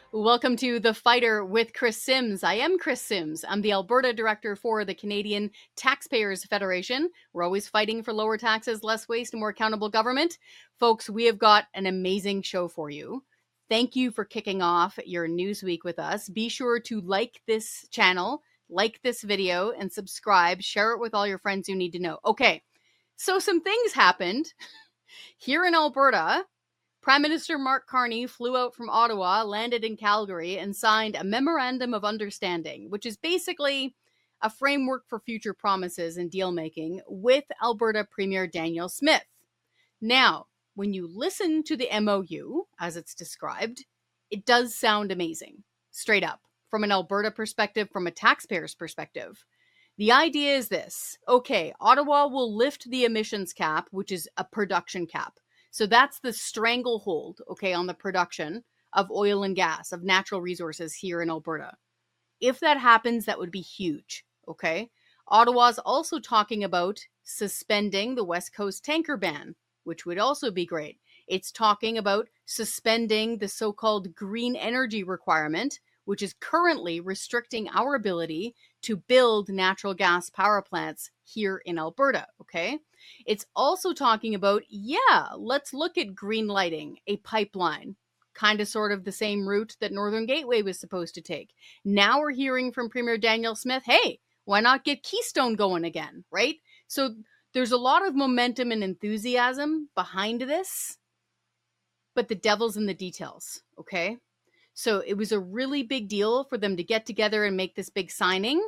Welcome to The Fighter with Chris Sims. I am Chris Sims. I'm the Alberta Director for the Canadian Taxpayers Federation. We're always fighting for lower taxes, less waste, and more accountable government. Folks, we have got an amazing show for you. Thank you for kicking off your news week with us. Be sure to like this channel, like this video, and subscribe. Share it with all your friends you need to know. Okay, so some things happened here in Alberta. Prime Minister Mark Carney flew out from Ottawa, landed in Calgary, and signed a Memorandum of Understanding, which is basically a framework for future promises and deal-making with Alberta Premier Danielle Smith. Now, when you listen to the MOU, as it's described, it does sound amazing, straight up, from an Alberta perspective, from a taxpayer's perspective. The idea is this. Okay, Ottawa will lift the emissions cap, which is a production cap. So that's the stranglehold, okay, on the production of oil and gas, of natural resources here in Alberta. If that happens, that would be huge, okay? Ottawa's also talking about suspending the West Coast tanker ban, which would also be great. It's talking about suspending the so-called green energy requirement, which is currently restricting our ability to build natural gas power plants here in Alberta, okay? It's also talking about, let's look at green lighting a pipeline, kind of sort of the same route that Northern Gateway was supposed to take. Now we're hearing from Premier Danielle Smith, hey, why not get Keystone going again, right? So there's a lot of momentum and enthusiasm behind this, but the devil's in the details, okay? So it was a really big deal for them to get together and make this big signing.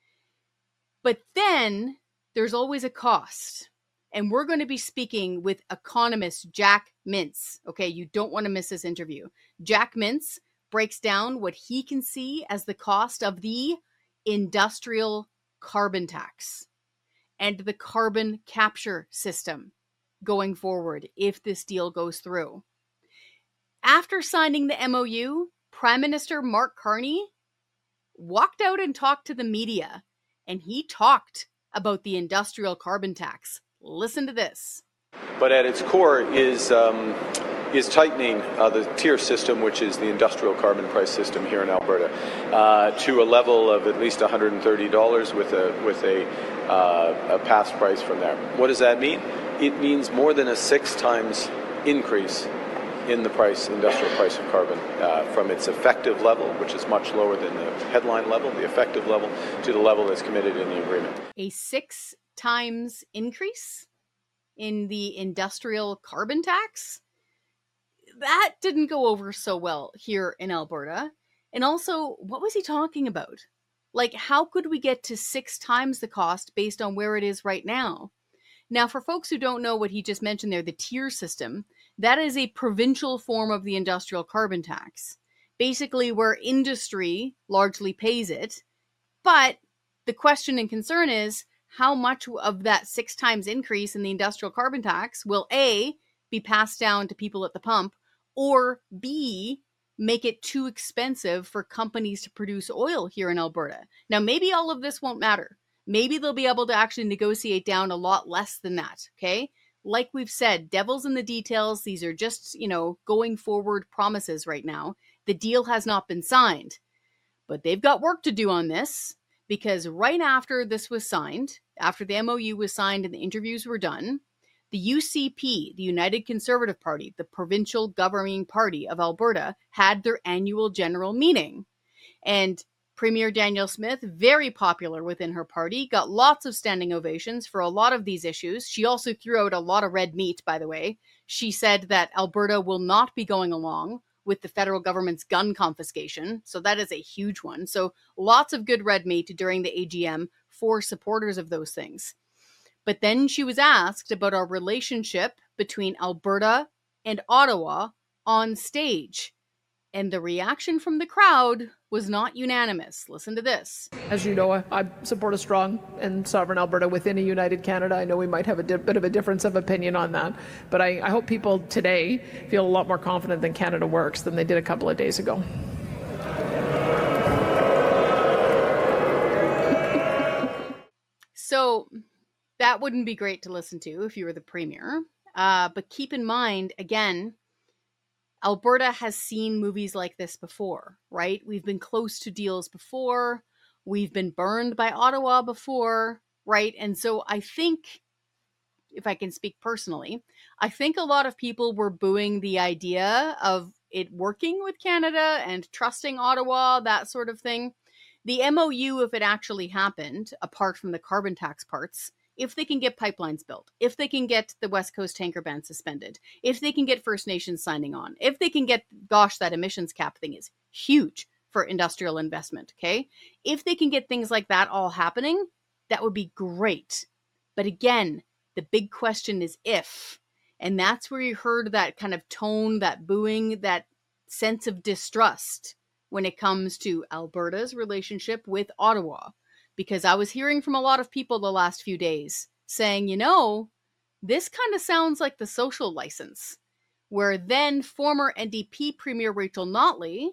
But then there's always a cost. And we're going to be speaking with economist Jack Mintz. Okay, you don't want to miss this interview. Jack Mintz breaks down what he can see as the cost of the industrial carbon tax and the carbon capture system going forward if this deal goes through. After signing the MOU, Prime Minister Mark Carney walked out and talked to the media, and he talked about the industrial carbon tax. Listen to this. But at its core is tightening the tier system, which is the industrial carbon price system here in Alberta, to a level of at least $130 with a pass price from there. What does that mean? It means more than a 6 times increase in the industrial price of carbon, from its effective level, which is much lower than the headline level, the effective level, to the level that's committed in the agreement. A 6 times increase in the industrial carbon tax? That didn't go over so well here in Alberta. And also, what was he talking about? Like, how could we get to 6 times the cost based on where it is right now? Now, for folks who don't know what he just mentioned there, the tier system, that is a provincial form of the industrial carbon tax, basically where industry largely pays it. But the question and concern is, how much of that 6 times increase in the industrial carbon tax will A, be passed down to people at the pump, or B, make it too expensive for companies to produce oil here in Alberta? Now, maybe all of this won't matter. Maybe they'll be able to actually negotiate down a lot less than that, okay? Like we've said, devil's in the details. These are just, going forward promises right now. The deal has not been signed, but they've got work to do on this, because right after this was signed, after the MOU was signed and the interviews were done, the UCP, the United Conservative Party, the provincial governing party of Alberta, had their annual general meeting. And Premier Danielle Smith, very popular within her party, got lots of standing ovations for a lot of these issues. She also threw out a lot of red meat, by the way. She said that Alberta will not be going along with the federal government's gun confiscation. So that is a huge one. So lots of good red meat during the AGM for supporters of those things. But then she was asked about our relationship between Alberta and Ottawa on stage. And the reaction from the crowd was not unanimous. Listen to this. As you know, I support a strong and sovereign Alberta within a united Canada. I know we might have a bit of a difference of opinion on that, but I hope people today feel a lot more confident that Canada works than they did a couple of days ago. So that wouldn't be great to listen to if you were the Premier. But keep in mind, again, Alberta has seen movies like this before, right? We've been close to deals before. We've been burned by Ottawa before, right? And so I think, if I can speak personally, I think a lot of people were booing the idea of it working with Canada and trusting Ottawa, that sort of thing. The MOU, if it actually happened, apart from the carbon tax parts, if they can get pipelines built, if they can get the West Coast tanker ban suspended, if they can get First Nations signing on, if they can get, gosh, that emissions cap thing is huge for industrial investment, okay? If they can get things like that all happening, that would be great. But again, the big question is if. And that's where you heard that kind of tone, that booing, that sense of distrust when it comes to Alberta's relationship with Ottawa. Because I was hearing from a lot of people the last few days saying, this kind of sounds like the social license, where then former NDP Premier Rachel Notley,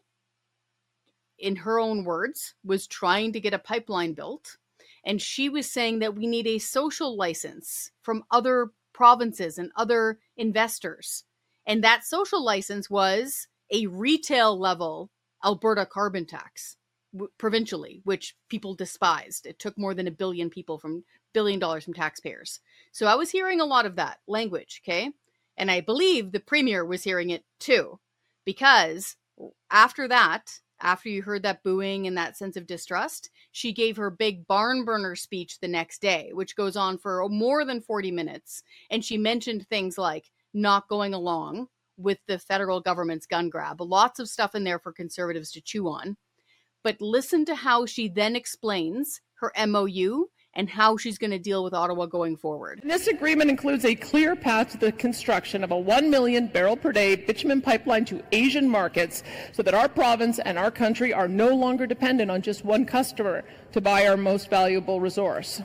in her own words, was trying to get a pipeline built. And she was saying that we need a social license from other provinces and other investors. And that social license was a retail level Alberta carbon tax provincially, which people despised. It took more than $1 billion from taxpayers. So I was hearing a lot of that language, okay? And I believe the premier was hearing it too, because after that, after you heard that booing and that sense of distrust, she gave her big barn burner speech the next day, which goes on for more than 40 minutes. And she mentioned things like not going along with the federal government's gun grab. Lots of stuff in there for Conservatives to chew on. But listen to how she then explains her MOU and how she's going to deal with Ottawa going forward. This agreement includes a clear path to the construction of a 1 million barrel per day bitumen pipeline to Asian markets so that our province and our country are no longer dependent on just one customer to buy our most valuable resource.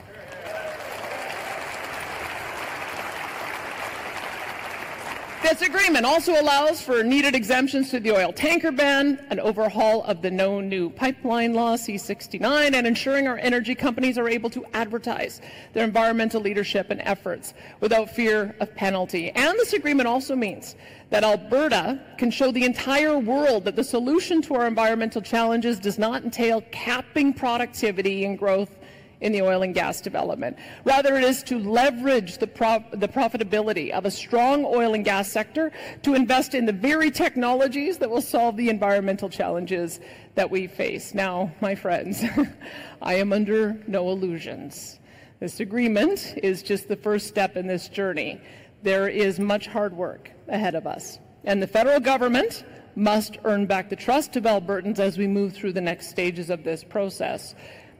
This agreement also allows for needed exemptions to the oil tanker ban, an overhaul of the No New Pipeline Law, C-69, and ensuring our energy companies are able to advertise their environmental leadership and efforts without fear of penalty. And this agreement also means that Alberta can show the entire world that the solution to our environmental challenges does not entail capping productivity and growth in the oil and gas development. Rather, it is to leverage the profitability of a strong oil and gas sector to invest in the very technologies that will solve the environmental challenges that we face. Now, my friends, I am under no illusions. This agreement is just the first step in this journey. There is much hard work ahead of us, and the federal government must earn back the trust of Albertans as we move through the next stages of this process.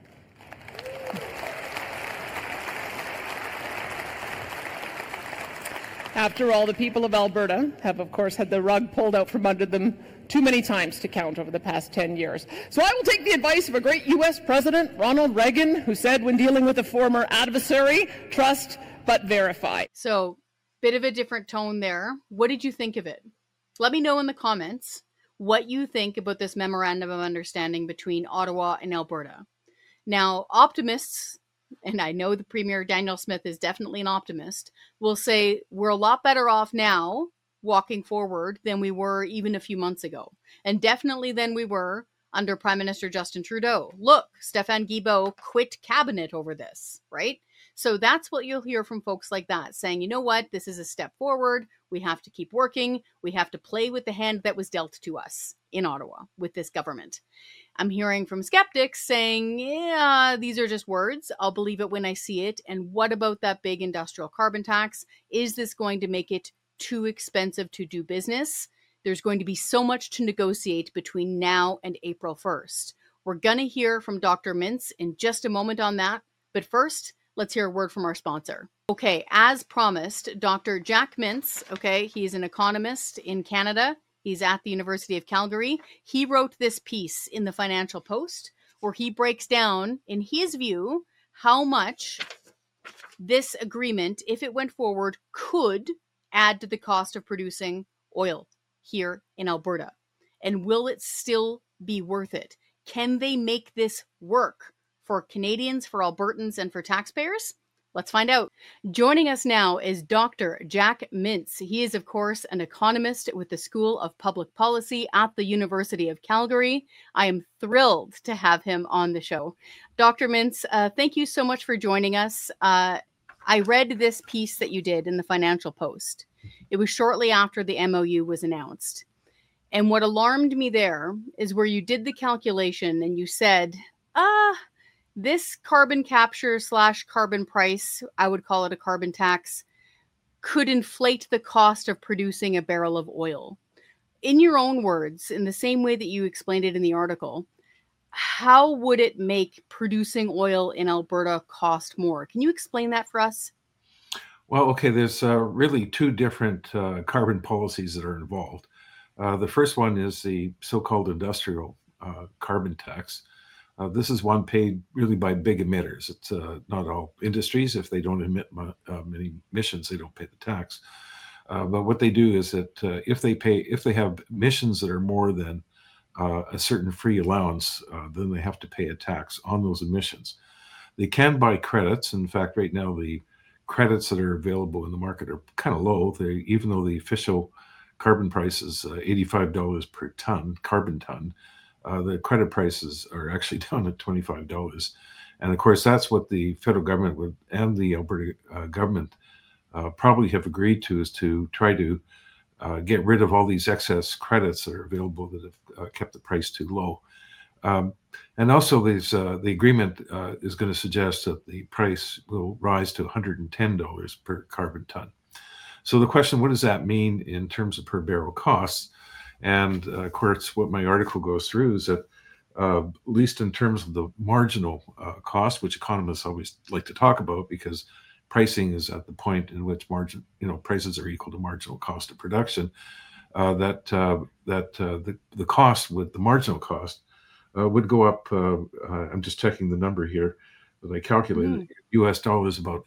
After all, the people of Alberta have, of course, had the rug pulled out from under them too many times to count over the past 10 years. So I will take the advice of a great U.S. President, Ronald Reagan, who said when dealing with a former adversary, trust but verify. So, bit of a different tone there. What did you think of it? Let me know in the comments what you think about this memorandum of understanding between Ottawa and Alberta. Now, optimists, and I know the Premier Danielle Smith is definitely an optimist, will say we're a lot better off now walking forward than we were even a few months ago. And definitely than we were under Prime Minister Justin Trudeau. Look, Stéphane Guilbeault quit cabinet over this, right? So that's what you'll hear from folks like that, saying, you know what, this is a step forward. We have to keep working. We have to play with the hand that was dealt to us in Ottawa with this government. I'm hearing from skeptics saying, yeah, these are just words. I'll believe it when I see it. And what about that big industrial carbon tax? Is this going to make it too expensive to do business? There's going to be so much to negotiate between now and April 1st. We're going to hear from Dr. Mintz in just a moment on that. But first, let's hear a word from our sponsor. Okay, as promised, Dr. Jack Mintz, okay, he's an economist in Canada. He's at the University of Calgary. He wrote this piece in the Financial Post where he breaks down, in his view, how much this agreement, if it went forward, could add to the cost of producing oil here in Alberta. And will it still be worth it? Can they make this work for Canadians, for Albertans, and for taxpayers? Let's find out. Joining us now is Dr. Jack Mintz. He is, of course, an economist with the School of Public Policy at the University of Calgary. I am thrilled to have him on the show. Dr. Mintz, thank you so much for joining us. I read this piece that you did in the Financial Post. It was shortly after the MOU was announced. And what alarmed me there is where you did the calculation and you said, this carbon capture / carbon price, I would call it a carbon tax, could inflate the cost of producing a barrel of oil. In your own words, in the same way that you explained it in the article, how would it make producing oil in Alberta cost more? Can you explain that for us? Well, okay, there's really two different carbon policies that are involved. The first one is the so-called industrial carbon tax. This is one paid really by big emitters. It's not all industries. If they don't emit many emissions, they don't pay the tax. But what they do is that if they have emissions that are more than a certain free allowance, then they have to pay a tax on those emissions. They can buy credits. In fact, right now the credits that are available in the market are kind of low. Even though the official carbon price is $85 per ton, carbon ton, the credit prices are actually down at $25. And of course, that's what the federal government and the Alberta government probably have agreed to, is to try to get rid of all these excess credits that are available that have kept the price too low. And also, the agreement is going to suggest that the price will rise to $110 per carbon ton. So the question, what does that mean in terms of per barrel costs? And of course, what my article goes through is that, at least in terms of the marginal cost, which economists always like to talk about, because pricing is at the point in which prices are equal to marginal cost of production, the cost with the marginal cost would go up. I'm just checking the number here that I calculated. US dollars about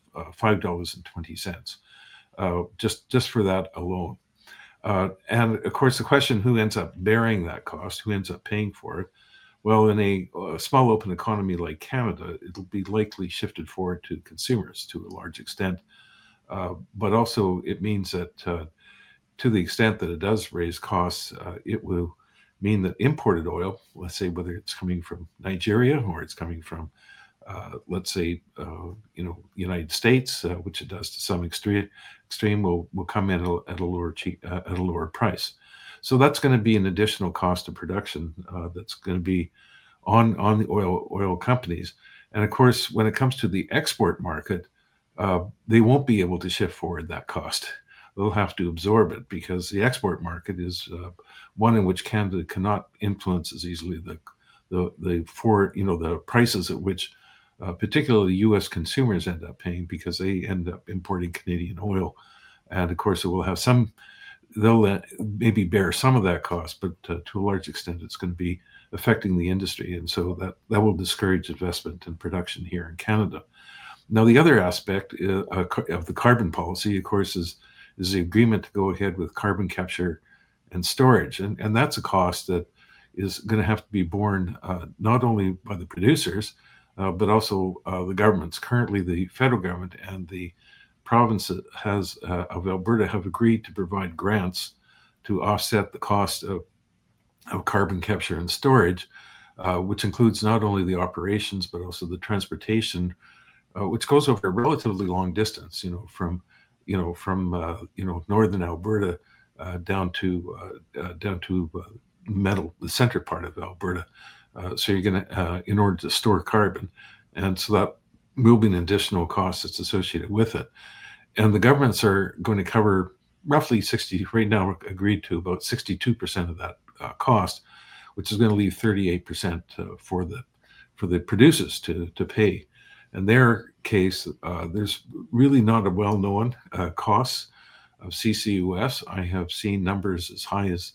$5.20, just for that alone. And of course, the question, who ends up bearing that cost? Who ends up paying for it? Well, in a small open economy like Canada, it'll be likely shifted forward to consumers to a large extent. But also it means that to the extent that it does raise costs, it will mean that imported oil, let's say whether it's coming from Nigeria or it's coming from, let's say, United States, which it does to some extreme, will come in at a lower price. So that's going to be an additional cost of production that's going to be on the oil companies. And of course, when it comes to the export market, they won't be able to shift forward that cost. They'll have to absorb it, because the export market is one in which Canada cannot influence as easily the prices at which particularly U.S. consumers end up paying, because they end up importing Canadian oil. And of course, it will have they'll maybe bear some of that cost, but to a large extent, it's going to be affecting the industry. And so that will discourage investment and production here in Canada. Now, the other aspect of the carbon policy, of course, is the agreement to go ahead with carbon capture and storage. And that's a cost that is going to have to be borne not only by the producers, but also the governments. Currently, the federal government and the province of Alberta have agreed to provide grants to offset the cost of carbon capture and storage, which includes not only the operations, but also the transportation, which goes over a relatively long distance, from northern Alberta down to the center part of Alberta. So you're going to, in order to store carbon, and so that will be an additional cost that's associated with it. And the governments are going to cover roughly right now agreed to about 62% of that cost, which is going to leave 38% for the producers to pay. In their case, there's really not a well-known cost of CCUS. I have seen numbers as high as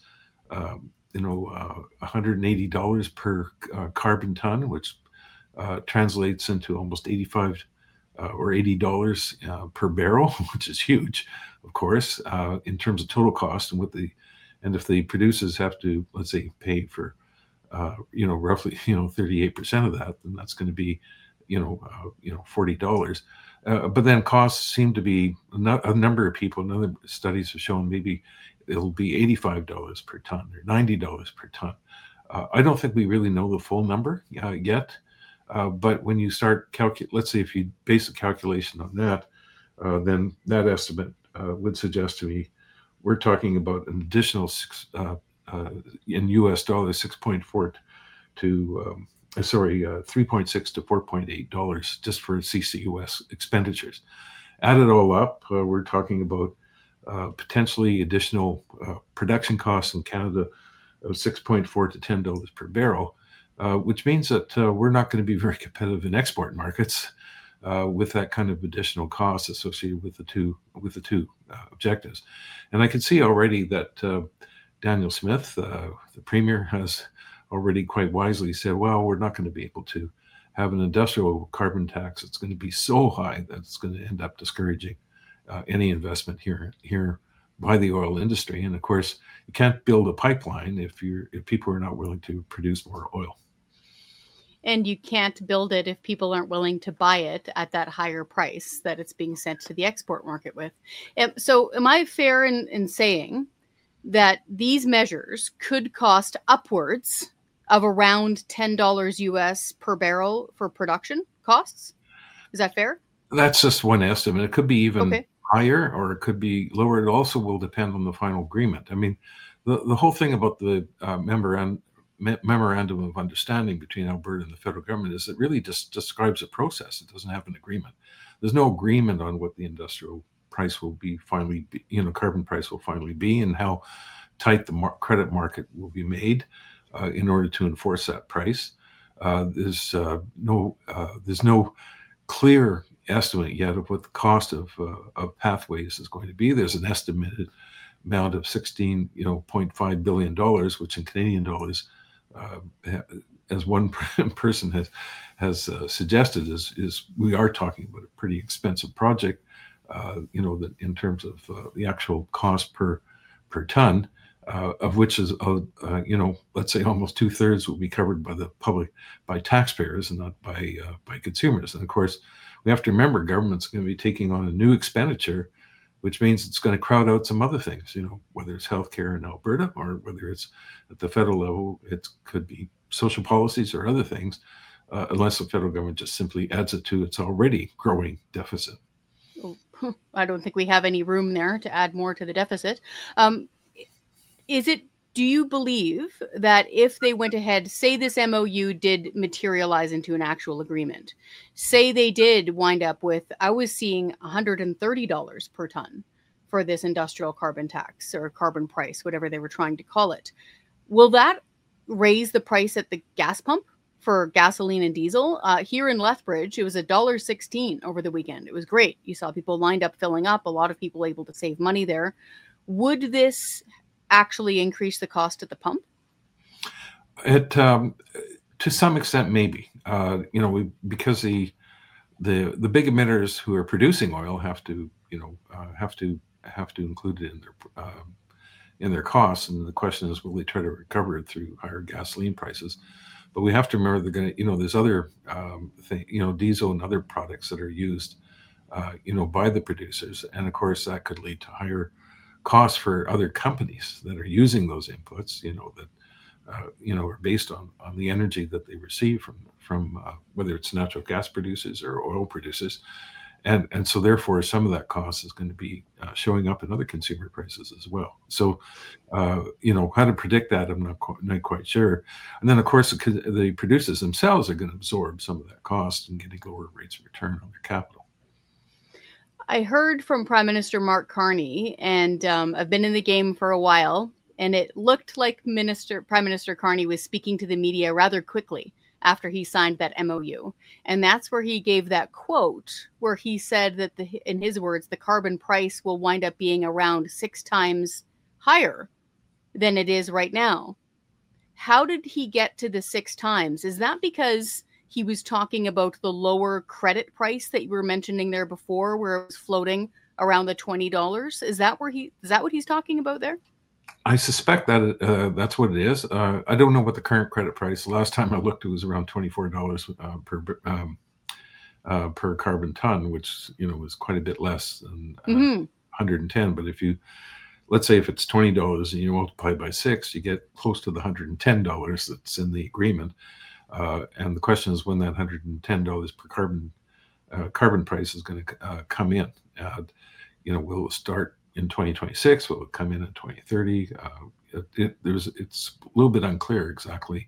$180 per carbon ton, which translates into almost $85 or $80 per barrel, which is huge, of course, in terms of total cost. And if the producers have to, let's say, pay for roughly 38% of that, then that's going to be $40. But then costs seem to be a number of people, and other studies have shown maybe it'll be $85 per ton or $90 per ton. I don't think we really know the full number yet. But when you start let's say if you base a calculation on that, then that estimate would suggest to me we're talking about an additional in US dollars 6.4 to 3.6 to $4.8 just for CCUS expenditures. Add it all up, we're talking about potentially additional production costs in Canada of 6.4 to $10 per barrel, which means that we're not going to be very competitive in export markets with that kind of additional cost associated with the two objectives. And I can see already that Danielle Smith, the Premier, has already quite wisely said, well, we're not going to be able to have an industrial carbon tax that's going to be so high that it's going to end up discouraging any investment here by the oil industry. And of course, you can't build a pipeline if people are not willing to produce more oil. And you can't build it if people aren't willing to buy it at that higher price that it's being sent to the export market with. So am I fair in saying that these measures could cost upwards of around $10 US per barrel for production costs? Is that fair? That's just one estimate. It could be even higher or it could be lower. It also will depend on the final agreement. I mean, the whole thing about the memorandum of understanding between Alberta and the federal government is it really just describes a process. It doesn't have an agreement. There's no agreement on what the industrial price will be carbon price will finally be, and how tight the credit market will be made in order to enforce that price. There's no clear estimate yet of what the cost of pathways is going to be. There's an estimated amount of $16.5 billion, which in Canadian dollars, as one person has suggested, is we are talking about a pretty expensive project. That in terms of the actual cost per ton, of which is let's say almost 2/3 will be covered by the public, by taxpayers, and not by consumers. And of course, we have to remember government's going to be taking on a new expenditure, which means it's going to crowd out some other things, whether it's healthcare in Alberta or whether it's at the federal level, it could be social policies or other things, unless the federal government just simply adds it to its already growing deficit. I don't think we have any room there to add more to the deficit. Do you believe that if they went ahead, say this MOU did materialize into an actual agreement, say they did wind up with, I was seeing $130 per ton for this industrial carbon tax or carbon price, whatever they were trying to call it, will that raise the price at the gas pump for gasoline and diesel? Here in Lethbridge, it was $1.16 over the weekend. It was great. You saw people lined up filling up, a lot of people able to save money there. Would this actually increase the cost at the pump? It to some extent, maybe. Because the big emitters who are producing oil have to include it in their costs, and the question is, will they try to recover it through higher gasoline prices? But we have to remember they're going to, there's other diesel and other products that are used, by the producers, and of course that could lead to higher costs for other companies that are using those inputs, are based on the energy that they receive from whether it's natural gas producers or oil producers, and so therefore some of that cost is going to be showing up in other consumer prices as well. So how to predict that, I'm not quite sure. And then of course the producers themselves are going to absorb some of that cost and getting lower rates of return on their capital. I heard from Prime Minister Mark Carney, and I've been in the game for a while, and it looked like Prime Minister Carney was speaking to the media rather quickly after he signed that MOU. And that's where he gave that quote where he said that, in his words, the carbon price will wind up being around 6 times higher than it is right now. How did he get to the 6 times? Is that because he was talking about the lower credit price that you were mentioning there before, where it was floating around the $20? Is that what he's talking about there? I suspect that that's what it is. I don't know what the current credit price. Last time I looked, it was around $24 per carbon ton, which is quite a bit less than Hmm. 110. But let's say if it's $20 and you multiply by 6, you get close to the $110 that's in the agreement. And the question is when that $110 per carbon price is going to come in. Will it start in 2026? Will it come in 2030? It's a little bit unclear exactly,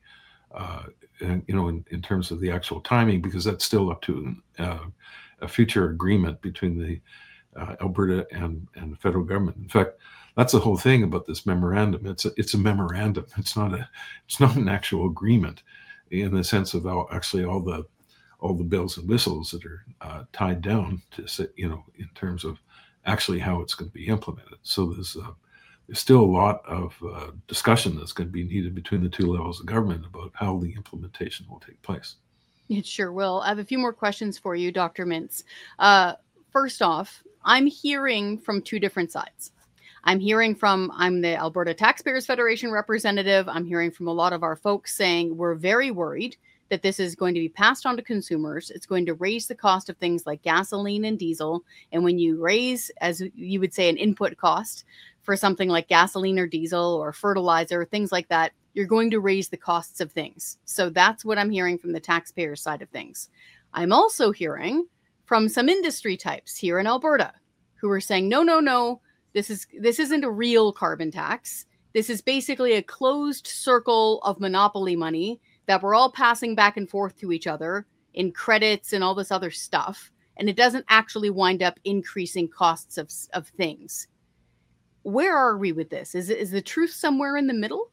in terms of the actual timing, because that's still up to a future agreement between the Alberta and the federal government. In fact, that's the whole thing about this memorandum. It's a memorandum. It's not an actual agreement, in the sense of all the bells and whistles that are tied down to, in terms of actually how it's going to be implemented. So there's still a lot of discussion that's going to be needed between the two levels of government about how the implementation will take place. It sure will. I have a few more questions for you, Dr. Mintz. First off, I'm hearing from two different sides. I'm the Alberta Taxpayers Federation representative. I'm hearing from a lot of our folks saying we're very worried that this is going to be passed on to consumers. It's going to raise the cost of things like gasoline and diesel. And when you raise, as you would say, an input cost for something like gasoline or diesel or fertilizer, things like that, you're going to raise the costs of things. So that's what I'm hearing from the taxpayer side of things. I'm also hearing from some industry types here in Alberta who are saying, no, this isn't a real carbon tax. This is basically a closed circle of monopoly money that we're all passing back and forth to each other in credits and all this other stuff. And it doesn't actually wind up increasing costs of things. Where are we with this? Is the truth somewhere in the middle?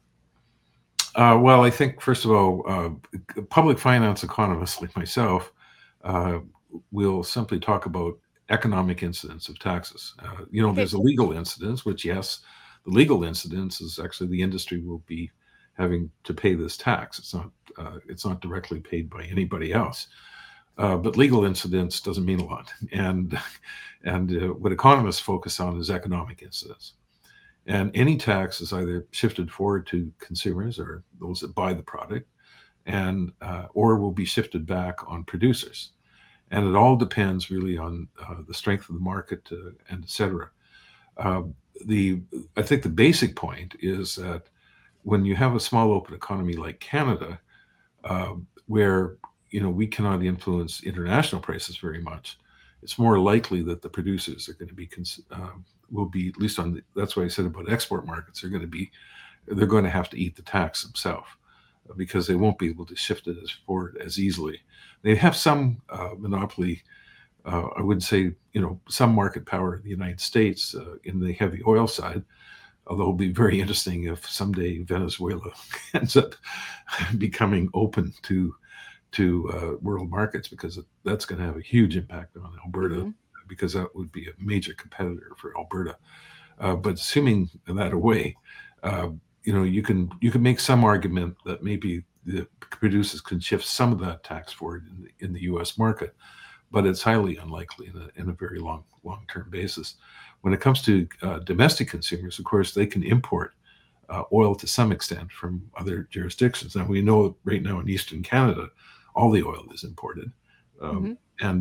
Well, I think, first of all, public finance economists like myself will simply talk about economic incidence of taxes. There's a legal incidence, which, yes, the legal incidence is actually the industry will be having to pay this tax. It's not directly paid by anybody else. But legal incidence doesn't mean a lot. And what economists focus on is economic incidence. And any tax is either shifted forward to consumers or those that buy the product, or will be shifted back on producers. And it all depends really on the strength of the market and et cetera. I think the basic point is that when you have a small open economy like Canada, where we cannot influence international prices very much, it's more likely that the producers are going to be will be, at least that's what I said about export markets, they're going to have to eat the tax themselves, because they won't be able to shift it forward as easily. They have some monopoly, I would say, some market power in the United States in the heavy oil side, although it'll be very interesting if someday Venezuela ends up becoming open to world markets, because that's going to have a huge impact on Alberta, because that would be a major competitor for Alberta. But assuming that away, you can make some argument that maybe the producers can shift some of that tax forward in the U.S. market, but it's highly unlikely in a very long-term basis. When it comes to domestic consumers, of course, they can import oil to some extent from other jurisdictions. Now, we know right now in Eastern Canada, all the oil is imported, and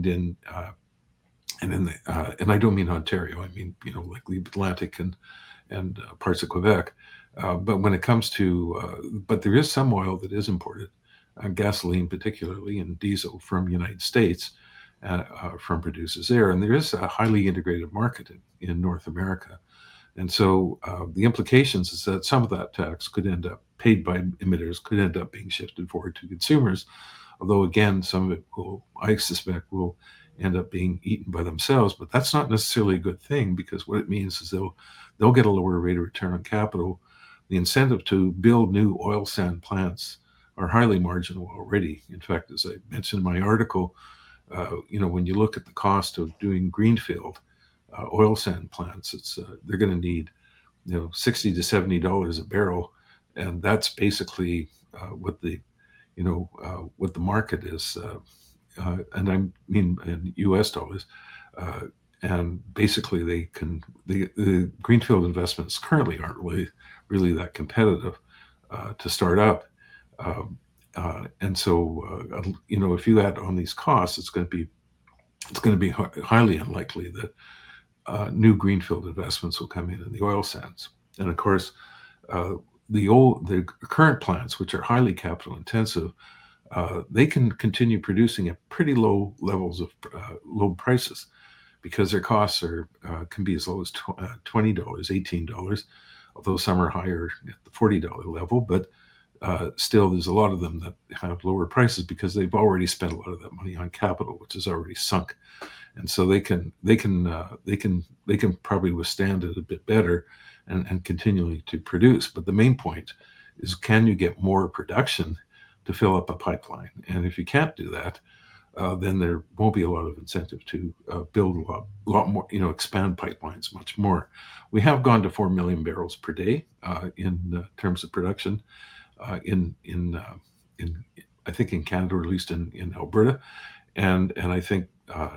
I don't mean Ontario. I mean like the Atlantic and parts of Quebec. But when it comes to, but there is some oil that is imported, gasoline particularly, and diesel from the United States, from producers there. And there is a highly integrated market in North America. And so the implications is that some of that tax could end up paid by emitters, could end up being shifted forward to consumers. Although, again, some of it I suspect, will end up being eaten by themselves. But that's not necessarily a good thing, because what it means is they'll get a lower rate of return on capital. The incentive to build new oil sand plants are highly marginal already. In fact, as I mentioned in my article, when you look at the cost of doing greenfield oil sand plants, they're going to need $60 to $70 a barrel, and that's basically what the market is, and I mean in U.S. dollars. And basically, the greenfield investments currently aren't really that competitive to start up. And so, if you add on these costs, it's going to be highly unlikely that new greenfield investments will come in the oil sands. And of course, the current plants, which are highly capital intensive, they can continue producing at pretty low levels of low prices, because their costs can be as low as $20, $18, although some are higher at the $40 level. But still, there's a lot of them that have lower prices because they've already spent a lot of that money on capital, which is already sunk, and so they can probably withstand it a bit better and continually to produce. But the main point is, can you get more production to fill up a pipeline? And if you can't do that, then there won't be a lot of incentive to build a lot more, expand pipelines much more. We have gone to 4 million barrels per day in terms of production in I think in Canada, or at least in Alberta, and I think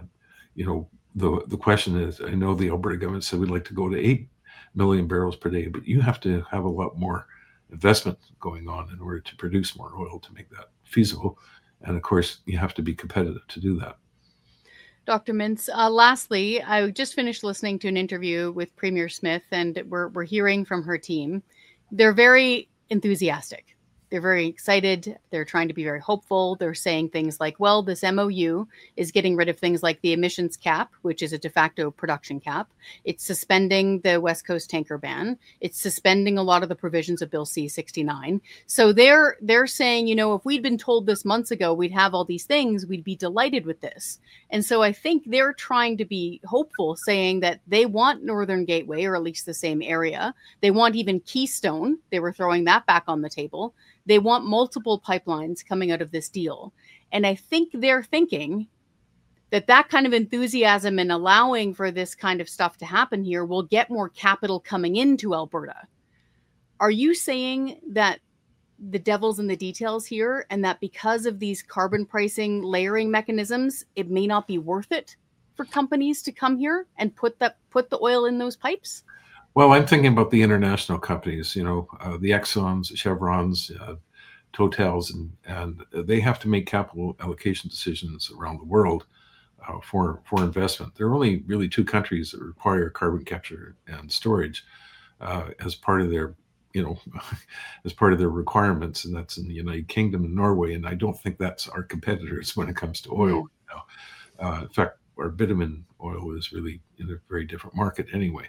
the question is, I know the Alberta government said we'd like to go to 8 million barrels per day, but you have to have a lot more investment going on in order to produce more oil to make that feasible. And of course, you have to be competitive to do that. Dr. Mintz, lastly, I just finished listening to an interview with Premier Smith, and we're hearing from her team. They're very enthusiastic. They're very excited. They're trying to be very hopeful. They're saying things like, well, this MOU is getting rid of things like the emissions cap, which is a de facto production cap. It's suspending the West Coast tanker ban. It's suspending a lot of the provisions of Bill C-69. So they're saying, if we'd been told this months ago, we'd have all these things, we'd be delighted with this. And so I think they're trying to be hopeful, saying that they want Northern Gateway, or at least the same area. They want even Keystone. They were throwing that back on the table. They want multiple pipelines coming out of this deal. And I think they're thinking that kind of enthusiasm and allowing for this kind of stuff to happen here will get more capital coming into Alberta. Are you saying that the devil's in the details here, and that because of these carbon pricing layering mechanisms, it may not be worth it for companies to come here and put the oil in those pipes? Well, I'm thinking about the international companies, the Exxons, Chevrons, Totals, and they have to make capital allocation decisions around the world for investment. There are only really 2 countries that require carbon capture and storage as part of their, as part of their requirements, and that's in the United Kingdom and Norway. And I don't think that's our competitors when it comes to oil right now. In fact, our bitumen oil is really in a very different market anyway.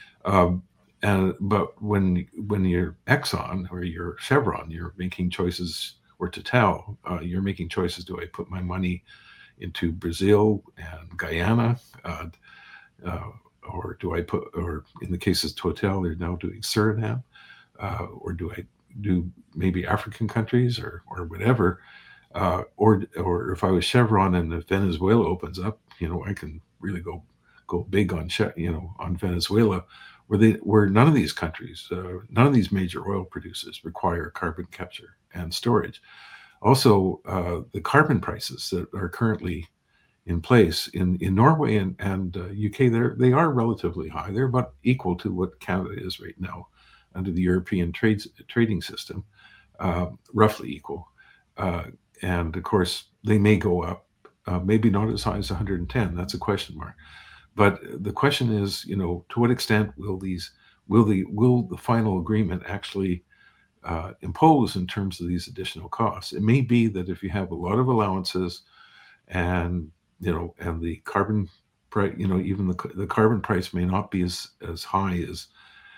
But when you're Exxon or you're Chevron, you're making choices, or Total, you're making choices. Do I put my money into Brazil and Guyana, or do I or in the case of Total, they're now doing Suriname, or do I do maybe African countries or whatever, or if I was Chevron and if Venezuela opens up, I can really go big on on Venezuela, where none of these countries, none of these major oil producers require carbon capture and storage. Also, the carbon prices that are currently in place in Norway and UK, they are relatively high. They're about equal to what Canada is right now under the European trading system, roughly equal. And of course, they may go up, maybe not as high as 110. That's a question mark. But the question is, to what extent will the final agreement actually impose in terms of these additional costs? It may be that if you have a lot of allowances, and the carbon price, even the carbon price may not be as high as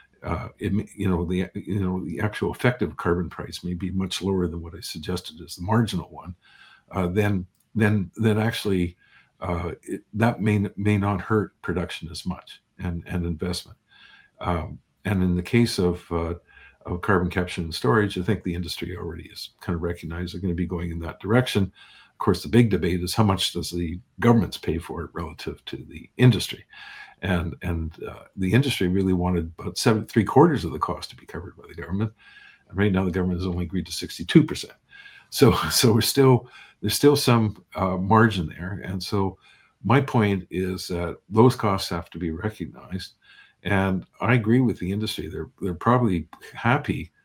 the actual effective carbon price may be much lower than what I suggested as the marginal one. Then actually. That may not hurt production as much and investment. And in the case of carbon capture and storage, I think the industry already has kind of recognized they're going to be going in that direction. Of course, the big debate is how much does the governments pay for it relative to the industry, and the industry really wanted about 3/4 of the cost to be covered by the government, and right now the government has only agreed to 62%. So there's still some margin there. And so my point is that those costs have to be recognized. And I agree with the industry. They're probably happy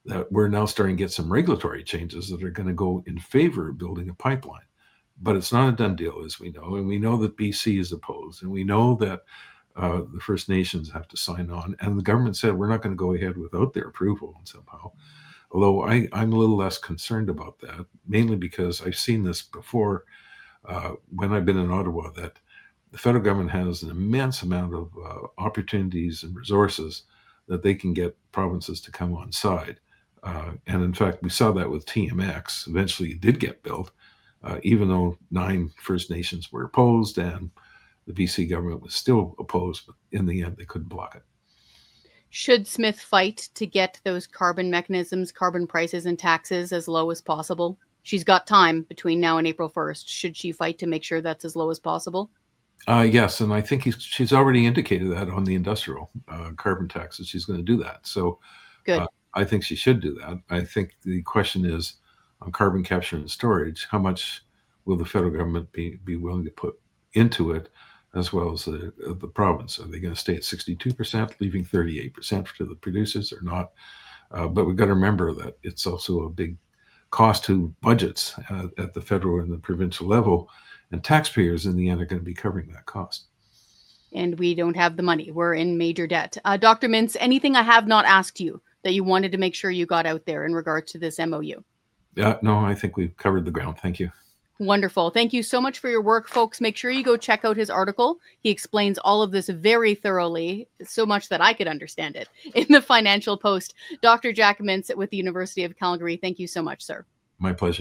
that we're now starting to get some regulatory changes that are going to go in favor of building a pipeline. But it's not a done deal, as we know. And we know that BC is opposed. And we know that the First Nations have to sign on. And the government said, we're not going to go ahead without their approval somehow. Although I'm a little less concerned about that, mainly because I've seen this before when I've been in Ottawa, that the federal government has an immense amount of opportunities and resources that they can get provinces to come on side. And in fact, we saw that with TMX. Eventually it did get built, even though 9 First Nations were opposed and the BC government was still opposed, but in the end, they couldn't block it. Should Smith fight to get those carbon mechanisms, carbon prices and taxes as low as possible? She's got time between now and April 1st. Should she fight to make sure that's as low as possible? Yes, and I think she's already indicated that on the industrial carbon taxes. She's going to do that. So good. I think she should do that. I think the question is on carbon capture and storage, how much will the federal government be willing to put into it, as well as the province? Are they going to stay at 62%, leaving 38% to the producers or not? But we've got to remember that it's also a big cost to budgets at the federal and the provincial level, and taxpayers in the end are going to be covering that cost. And we don't have the money. We're in major debt. Dr. Mintz, anything I have not asked you that you wanted to make sure you got out there in regards to this MOU? No, I think we've covered the ground. Thank you. Wonderful. Thank you so much for your work, folks. Make sure you go check out his article. He explains all of this very thoroughly, so much that I could understand it, in the Financial Post. Dr. Jack Mintz with the University of Calgary. Thank you so much, sir. My pleasure.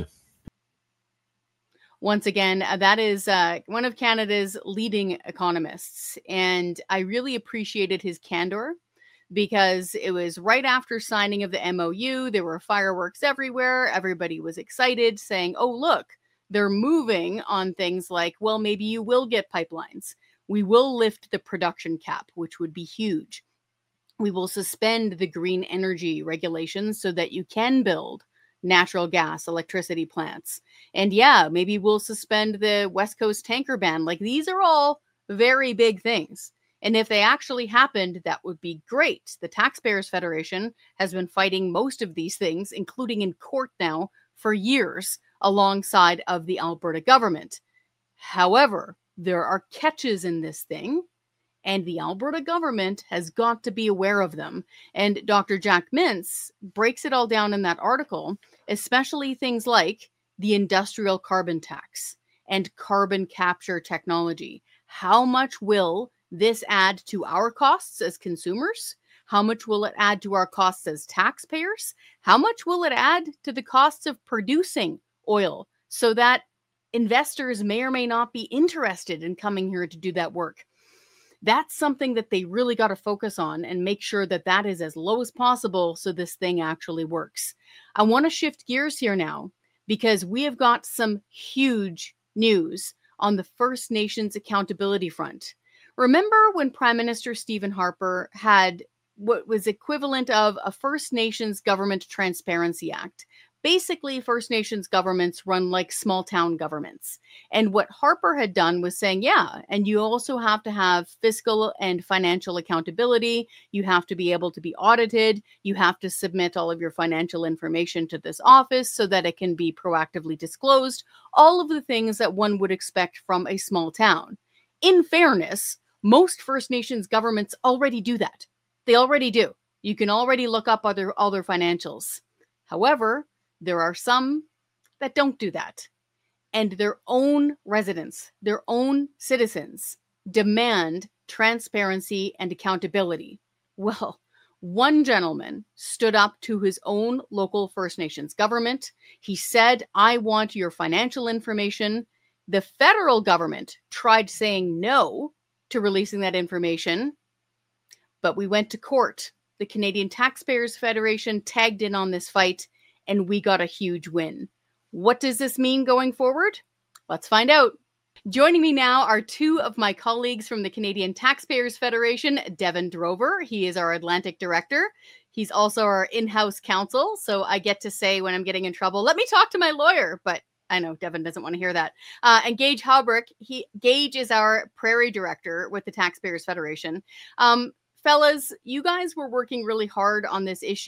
Once again, that is one of Canada's leading economists. And I really appreciated his candor, because it was right after signing of the MOU. There were fireworks everywhere. Everybody was excited, saying, oh, look, they're moving on things like, well, maybe you will get pipelines. We will lift the production cap, which would be huge. We will suspend the green energy regulations so that you can build natural gas, electricity plants. And yeah, maybe we'll suspend the West Coast tanker ban. Like, these are all very big things. And if they actually happened, that would be great. The Taxpayers Federation has been fighting most of these things, including in court now, for years, alongside of the Alberta government. However, there are catches in this thing, and the Alberta government has got to be aware of them. And Dr. Jack Mintz breaks it all down in that article, especially things like the industrial carbon tax and carbon capture technology. How much will this add to our costs as consumers? How much will it add to our costs as taxpayers? How much will it add to the costs of producing oil, so that investors may or may not be interested in coming here to do that work? That's something that they really got to focus on and make sure that that is as low as possible so this thing actually works. I want to shift gears here now, because we have got some huge news on the First Nations accountability front. Remember when Prime Minister Stephen Harper had what was equivalent of a First Nations Government Transparency Act? Basically, First Nations governments run like small town governments. And what Harper had done was saying, yeah, and you also have to have fiscal and financial accountability. You have to be able to be audited. You have to submit all of your financial information to this office so that it can be proactively disclosed. All of the things that one would expect from a small town. In fairness, most First Nations governments already do that. They already do. You can already look up all their financials. However, there are some that don't do that. And their own residents, their own citizens, demand transparency and accountability. Well, one gentleman stood up to his own local First Nations government. He said, I want your financial information. The federal government tried saying no to releasing that information, but we went to court. The Canadian Taxpayers Federation tagged in on this fight, and we got a huge win. What does this mean going forward? Let's find out. Joining me now are two of my colleagues from the Canadian Taxpayers Federation, Devin Drover. He is our Atlantic Director. He's also our in-house counsel, so I get to say when I'm getting in trouble, let me talk to my lawyer, but I know Devin doesn't want to hear that. And Gage Haubrich, Gage is our Prairie Director with the Taxpayers Federation. Fellas, you guys were working really hard on this issue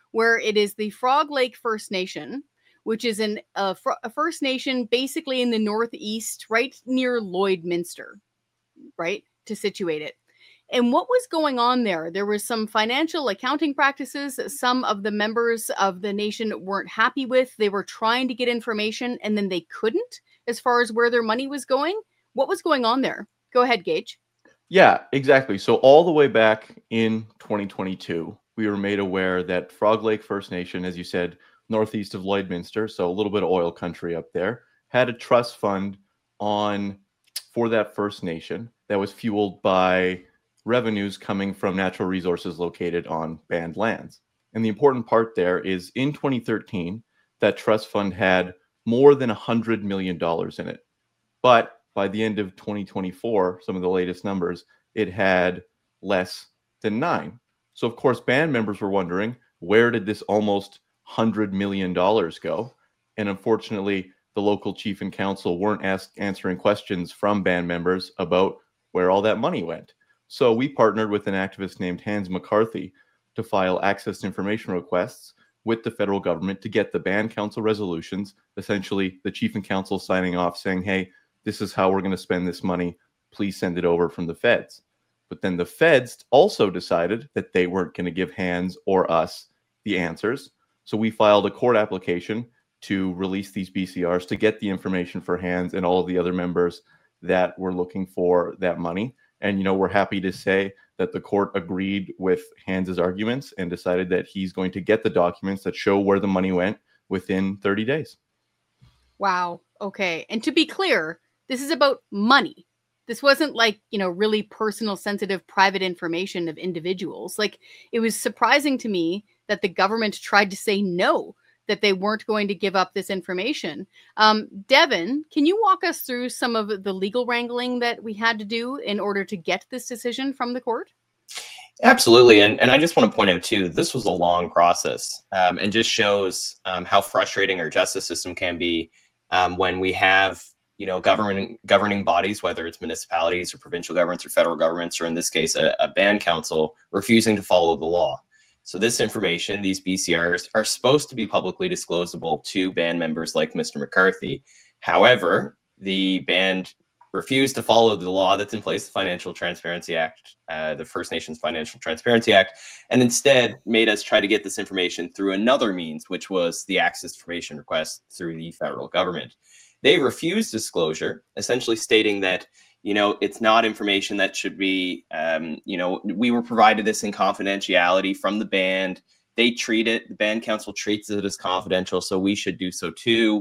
where it is the Frog Lake First Nation, which is a First Nation basically in the Northeast, right near Lloydminster, right, to situate it. And what was going on there? There was some financial accounting practices that some of the members of the nation weren't happy with. They were trying to get information and then they couldn't as far as where their money was going. What was going on there? Go ahead, Gage. Yeah, exactly. So all the way back in 2022, we were made aware that Frog Lake First Nation, as you said, northeast of Lloydminster, so a little bit of oil country up there, had a trust fund for that First Nation that was fueled by revenues coming from natural resources located on banned lands. And the important part there is in 2013, that trust fund had more than $100 million in it. But by the end of 2024, some of the latest numbers, it had less than 9. So of course, band members were wondering, where did this almost $100 million go? And unfortunately, the local chief and council weren't answering questions from band members about where all that money went. So we partnered with an activist named Hans McCarthy to file access to information requests with the federal government to get the band council resolutions, essentially the chief and council signing off saying, hey, this is how we're going to spend this money. Please send it over from the feds. But then the feds also decided that they weren't going to give Hans or us the answers. So we filed a court application to release these BCRs to get the information for Hans and all of the other members that were looking for that money. And, we're happy to say that the court agreed with Hans's arguments and decided that he's going to get the documents that show where the money went within 30 days. Wow. Okay. And to be clear, this is about money. This wasn't like, really personal, sensitive, private information of individuals. Like, it was surprising to me that the government tried to say no, that they weren't going to give up this information. Devin, can you walk us through some of the legal wrangling that we had to do in order to get this decision from the court? Absolutely. And I just want to point out, too, this was a long process and just shows how frustrating our justice system can be when we have, governing bodies, whether it's municipalities or provincial governments or federal governments, or in this case, a band council refusing to follow the law. So this information, these BCRs, are supposed to be publicly disclosable to band members like Mr. McCarthy. However, the band refused to follow the law that's in place, the Financial Transparency Act, the First Nations Financial Transparency Act, and instead made us try to get this information through another means, which was the access to information request through the federal government. They refused disclosure, essentially stating that it's not information that should be, we were provided this in confidentiality from the band. They the band council treats it as confidential, so we should do so too.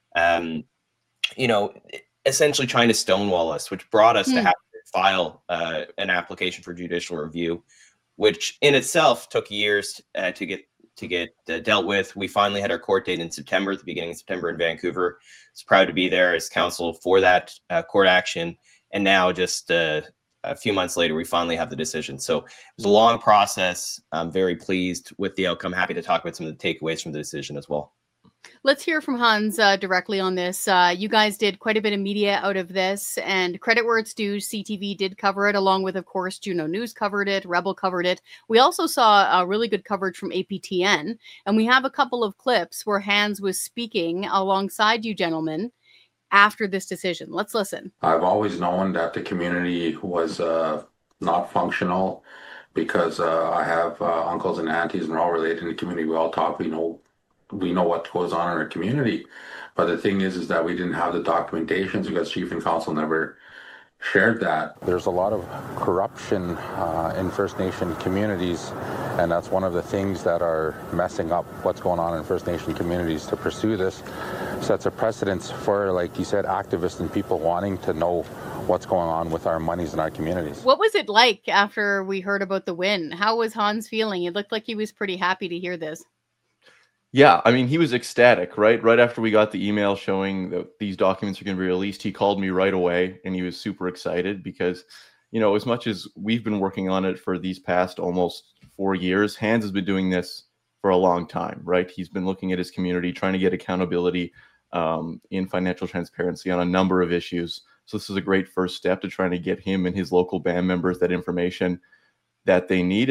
Essentially trying to stonewall us, which brought us to have to file an application for judicial review, which in itself took years to get dealt with. We finally had our court date in September, at the beginning of September in Vancouver. I was proud to be there as counsel for that court action. And now just a few months later, we finally have the decision. So it was a long process. I'm very pleased with the outcome. Happy to talk about some of the takeaways from the decision as well. Let's hear from Hans directly on this. You guys did quite a bit of media out of this, and credit where it's due, CTV did cover it, along with, of course, Juno News covered it, Rebel covered it. We also saw really good coverage from APTN, and we have a couple of clips where Hans was speaking alongside you gentlemen after this decision. Let's listen. I've always known that the community was not functional because I have uncles and aunties and we're all related in the community. We all talk, we know what goes on in our community. But the thing is that we didn't have the documentations because Chief and Council never shared that. There's a lot of corruption in First Nation communities, and that's one of the things that are messing up what's going on in First Nation communities. To pursue this sets a precedence for, like you said, activists and people wanting to know what's going on with our monies in our communities. What was it like after we heard about the win? How was Hans feeling? It looked like he was pretty happy to hear this. Yeah, I mean, he was ecstatic, right? Right after we got the email showing that these documents are going to be released, he called me right away and he was super excited because, as much as we've been working on it for these past almost 4 years, Hans has been doing this for a long time, right? He's been looking at his community, trying to get accountability in financial transparency on a number of issues. So this is a great first step to trying to get him and his local band members that information that they need. And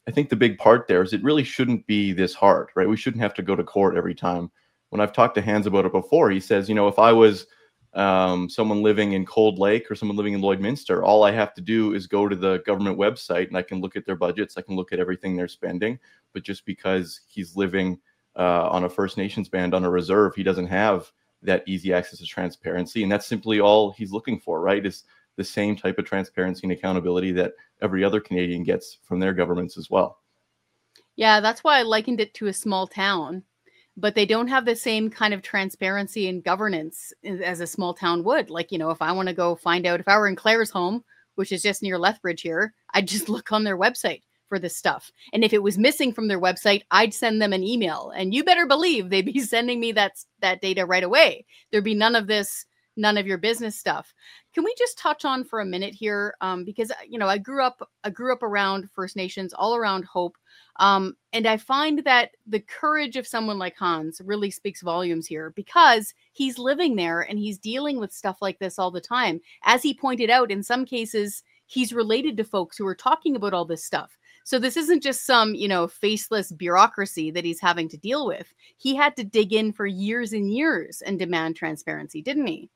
I think the big part there is it really shouldn't be this hard, right? We shouldn't have to go to court every time. When I've talked to Hans about it before, he says, if I was someone living in Cold Lake or someone living in Lloydminster, all I have to do is go to the government website and I can look at their budgets. I can look at everything they're spending. But just because he's living on a First Nations band on a reserve, he doesn't have that easy access to transparency. And that's simply all he's looking for, right? Is the same type of transparency and accountability that every other Canadian gets from their governments as well. Yeah, that's why I likened it to a small town. But they don't have the same kind of transparency and governance as a small town would. Like, if I want to go find out, if I were in Claresholm, which is just near Lethbridge here, I'd just look on their website for this stuff. And if it was missing from their website, I'd send them an email. And you better believe they'd be sending me that data right away. There'd be none of your business stuff. Can we just touch on for a minute here? Because, I grew up around First Nations, all around Hope. And I find that the courage of someone like Hans really speaks volumes here, because he's living there and he's dealing with stuff like this all the time. As he pointed out, in some cases, he's related to folks who are talking about all this stuff. So this isn't just some, faceless bureaucracy that he's having to deal with. He had to dig in for years and years and demand transparency, didn't he?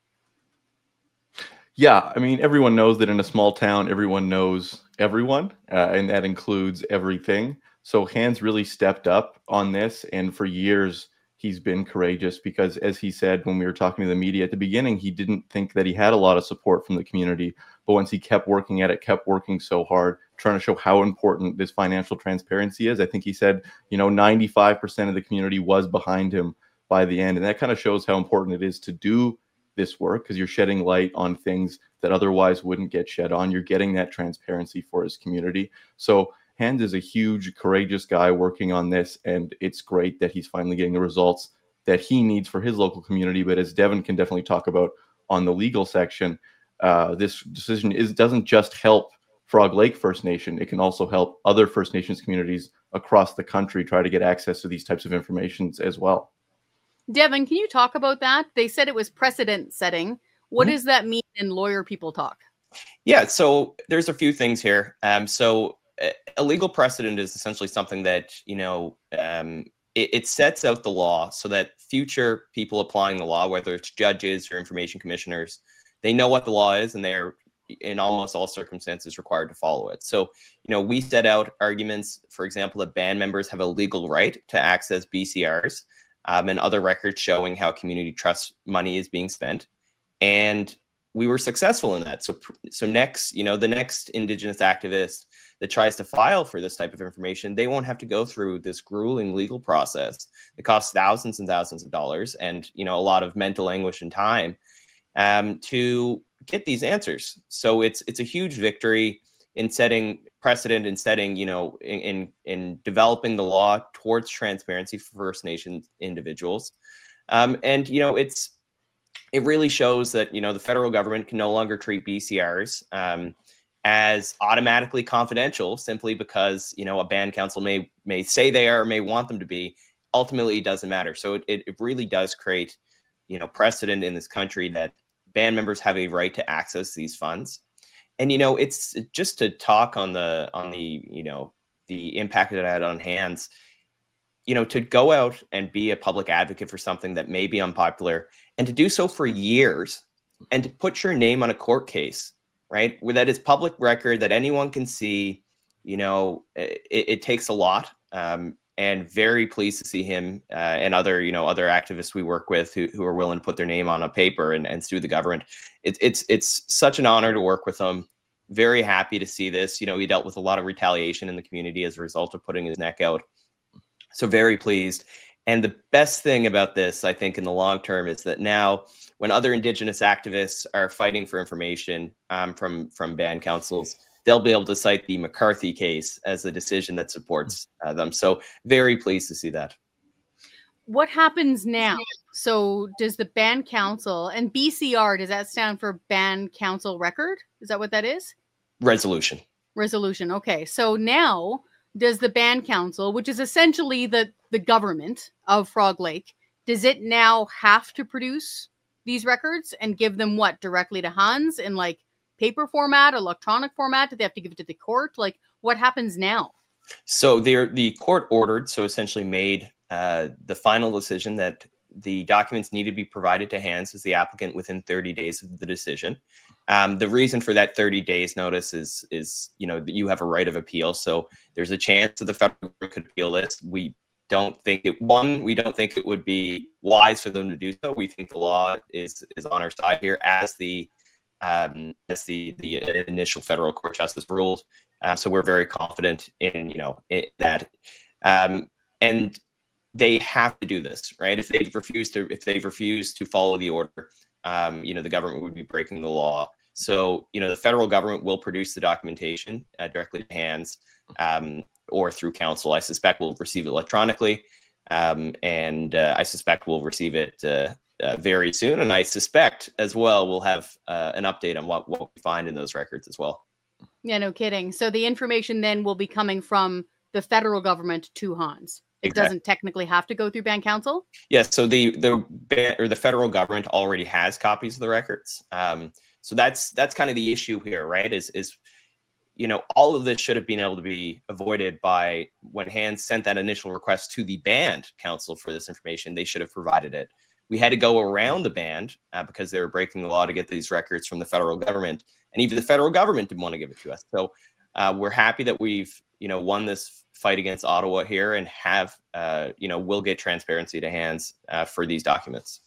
Yeah, I mean, everyone knows that in a small town, everyone knows everyone, and that includes everything. So Hans really stepped up on this, and for years he's been courageous because, as he said when we were talking to the media at the beginning, he didn't think that he had a lot of support from the community. But once he kept working at it, kept working so hard, trying to show how important this financial transparency is, I think he said, 95% of the community was behind him by the end. And that kind of shows how important it is to do this work, because you're shedding light on things that otherwise wouldn't get shed on. You're getting that transparency for his community. So Hans is a huge, courageous guy working on this, and it's great that he's finally getting the results that he needs for his local community. But as Devin can definitely talk about on the legal section, this decision doesn't just help Frog Lake First Nation. It can also help other First Nations communities across the country try to get access to these types of information as well. Devin, can you talk about that? They said it was precedent setting. What does that mean in lawyer people talk? Yeah, so there's a few things here. So a legal precedent is essentially something that, it sets out the law so that future people applying the law, whether it's judges or information commissioners, they know what the law is and they're in almost all circumstances required to follow it. So, we set out arguments, for example, that band members have a legal right to access BCRs and other records showing how community trust money is being spent. And we were successful in that. So next, the next Indigenous activist that tries to file for this type of information, they won't have to go through this grueling legal process. It costs thousands and thousands of dollars and, a lot of mental anguish and time to get these answers. So it's a huge victory in setting precedent and setting, in developing the law towards transparency for First Nations individuals. It really shows that, the federal government can no longer treat BCRs as automatically confidential simply because, a band council may say they are, or may want them to be. Ultimately, it doesn't matter. So it really does create, precedent in this country that band members have a right to access these funds. And, it's just to talk on the impact that it had on Hans, to go out and be a public advocate for something that may be unpopular and to do so for years and to put your name on a court case, right? Where that is public record that anyone can see, it takes a lot. And very pleased to see him and other activists we work with who are willing to put their name on a paper and sue the government. It's such an honor to work with him. Very happy to see this. He dealt with a lot of retaliation in the community as a result of putting his neck out. So very pleased. And the best thing about this, I think, in the long term is that now when other Indigenous activists are fighting for information from band councils, they'll be able to cite the McCarthy case as a decision that supports them. So very pleased to see that. What happens now? So does the band council, and BCR, does that stand for band council record? Is that what that is? Resolution. Okay. So now does the band council, which is essentially the government of Frog Lake, does it now have to produce these records and give them what, directly to Hans in paper format, electronic format? Do they have to give it to the court? What happens now? So the court ordered, so essentially made the final decision that the documents need to be provided to Hands as the applicant within 30 days of the decision. The reason for that 30 days notice is that you have a right of appeal. So there's a chance that the federal government could appeal this. We don't think it would be wise for them to do so. We think the law is on our side here, as the initial federal court justice ruled. So we're very confident in that. And they have to do this, right? If they refuse to follow the order, the government would be breaking the law. So, the federal government will produce the documentation directly to Hands or through counsel. I suspect we'll receive it electronically, and I suspect we'll receive it very soon. And I suspect as well we'll have an update on what we find in those records as well. Yeah, no kidding. So the information then will be coming from the federal government to Hans. It doesn't technically have to go through band counsel? Yes, so the federal government already has copies of the records. So that's kind of the issue here, right? Is all of this should have been able to be avoided by when Hands sent that initial request to the band counsel for this information. They should have provided it. We had to go around the band because they were breaking the law to get these records from the federal government, and even the federal government didn't want to give it to us. So we're happy that we've won this fight against Ottawa here, and have we'll get transparency to Hands for these documents.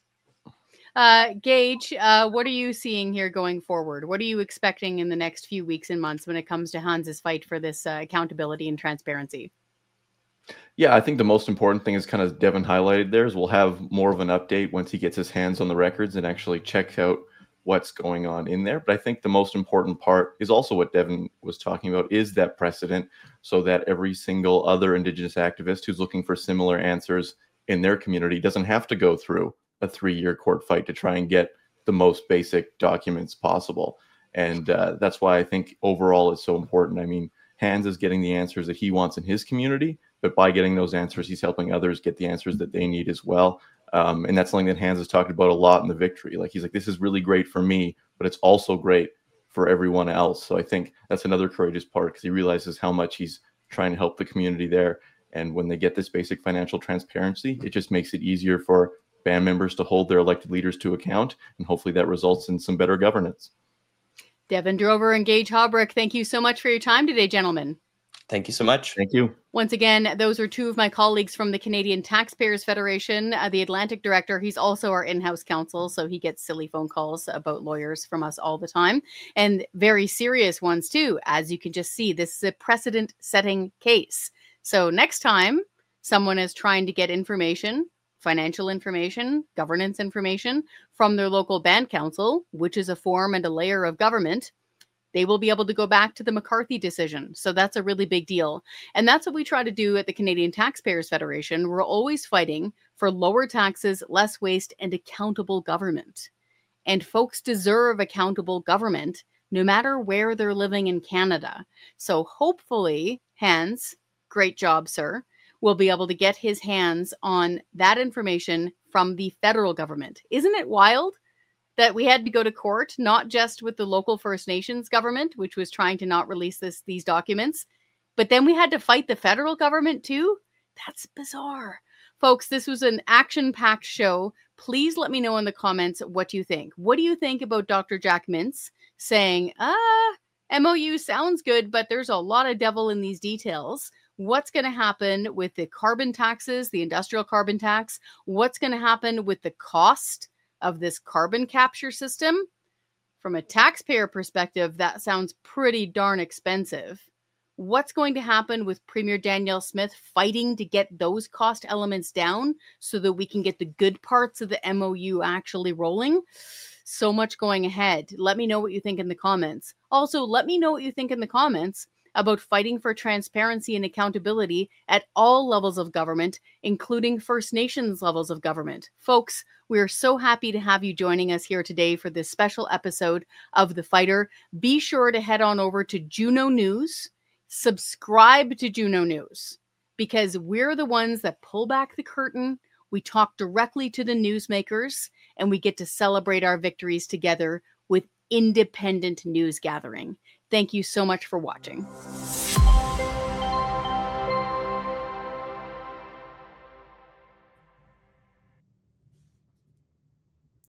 Gage, what are you seeing here going forward? What are you expecting in the next few weeks and months when it comes to Hans's fight for this accountability and transparency? Yeah, I think the most important thing is kind of Devin highlighted there is we'll have more of an update once he gets his hands on the records and actually checks out what's going on in there. But I think the most important part is also what Devin was talking about, is that precedent, so that every single other Indigenous activist who's looking for similar answers in their community doesn't have to go through a 3-year court fight to try and get the most basic documents possible. And that's why I think overall it's so important. I mean, Hands is getting the answers that he wants in his community, but by getting those answers, he's helping others get the answers that they need as well. And that's something that Hands has talked about a lot in the victory. He's like, this is really great for me, but it's also great for everyone else. So I think that's another courageous part, because he realizes how much he's trying to help the community there. And when they get this basic financial transparency, it just makes it easier for band members to hold their elected leaders to account. And hopefully that results in some better governance. Devin Drover and Gage Haubrich, thank you so much for your time today, gentlemen. Thank you so much. Thank you. Once again, those are two of my colleagues from the Canadian Taxpayers Federation, the Atlantic director. He's also our in-house counsel, so he gets silly phone calls about lawyers from us all the time, and very serious ones too. As you can just see, this is a precedent-setting case. So next time someone is trying to get information, financial information, governance information from their local band council, which is a form and a layer of government, they will be able to go back to the McCarthy decision. So that's a really big deal. And that's what we try to do at the Canadian Taxpayers Federation. We're always fighting for lower taxes, less waste, and accountable government. And folks deserve accountable government no matter where they're living in Canada. So hopefully, Hans, great job, sir, will be able to get his hands on that information from the federal government. Isn't it wild that we had to go to court, not just with the local First Nations government, which was trying to not release these documents, but then we had to fight the federal government too? That's bizarre. Folks, this was an action-packed show. Please let me know in the comments what you think. What do you think about Dr. Jack Mintz saying, MOU sounds good, but there's a lot of devil in these details? What's going to happen with the carbon taxes, the industrial carbon tax? What's going to happen with the cost of this carbon capture system? From a taxpayer perspective, that sounds pretty darn expensive. What's going to happen with Premier Danielle Smith fighting to get those cost elements down so that we can get the good parts of the MOU actually rolling? So much going ahead. Let me know what you think in the comments. Also, let me know what you think in the comments about fighting for transparency and accountability at all levels of government, including First Nations levels of government. Folks, we are so happy to have you joining us here today for this special episode of The Fighter. Be sure to head on over to Juno News, subscribe to Juno News, because we're the ones that pull back the curtain. We talk directly to the newsmakers, and we get to celebrate our victories together with independent news gathering. Thank you so much for watching.